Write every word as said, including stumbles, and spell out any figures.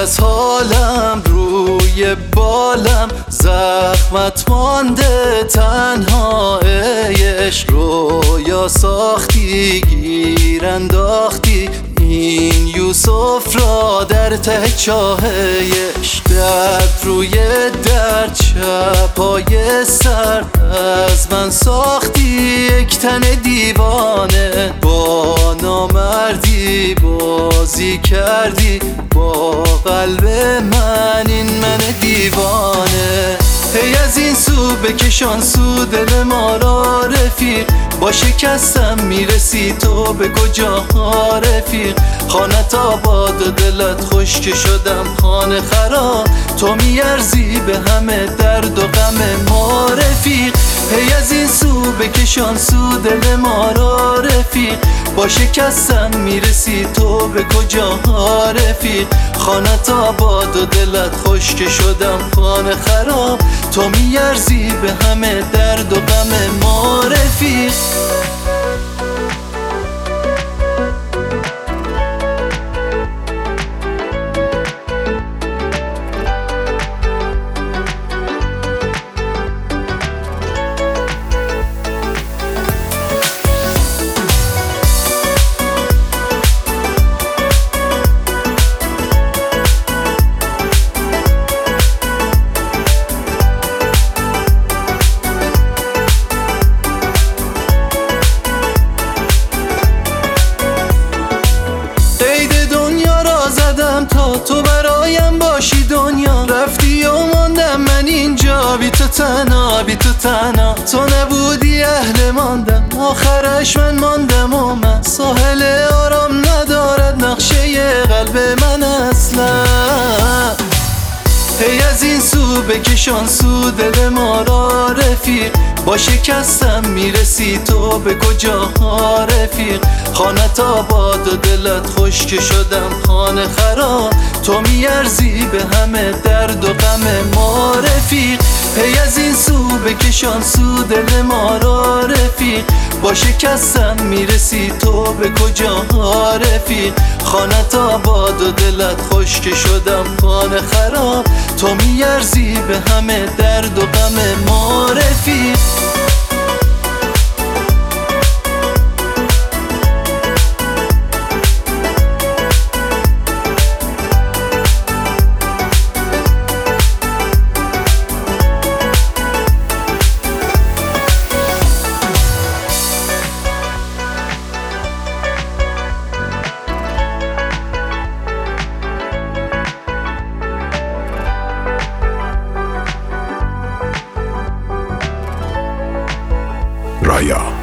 از حالم روی بالم، زخمت مانده تنها عشق. رویا ساختی گیر انداختی این یوسف را در ته چاه عشق. درد روی درد چپای سرد از من ساختی یک تن دیوانه. با نامردی بازی کردی با قلب من، این من دیوانه. هی از این سو بکشان سو دل ما را رفیق، با شکستم میرسی تو به کجا رفیق. خانت آباد و دلت خوش که شدم خانه خراب، تو میارزی به همه درد و غم ما رفیق. هی از این سو بکشان سو دل ما را رفیق، با شکستم میرسی تو به کجا رفیق. خانت آباد و دلت خوش که شدم خانه خراب، تو میارزی به همه درد و غم ما رفیق. تا تو برایم باشی دنیا، رفتی و ماندم من اینجا بی تو تنها، بی تو تنها. تو نبودی اهل ماندم، آخرش من ماندم و من ساحل آرام ندارد نقشه قلب من اصلا. هی از این سو بکشان سو دل ما را رفیق، با شکستم میرسی تو به کجا رفیق. خانت آباد و دلت خوش که شدم خانه خراب، تو میارزی به همه درد و غم ما رفیق. هی از این سو بکشان سو دل ما را رفیق، با شکستم میرسی تو به کجا رفیق. خانت آباد و دلت خوش که شدم خانه خراب، تو میارزی به همه درد و غم ما رفیق. Raya.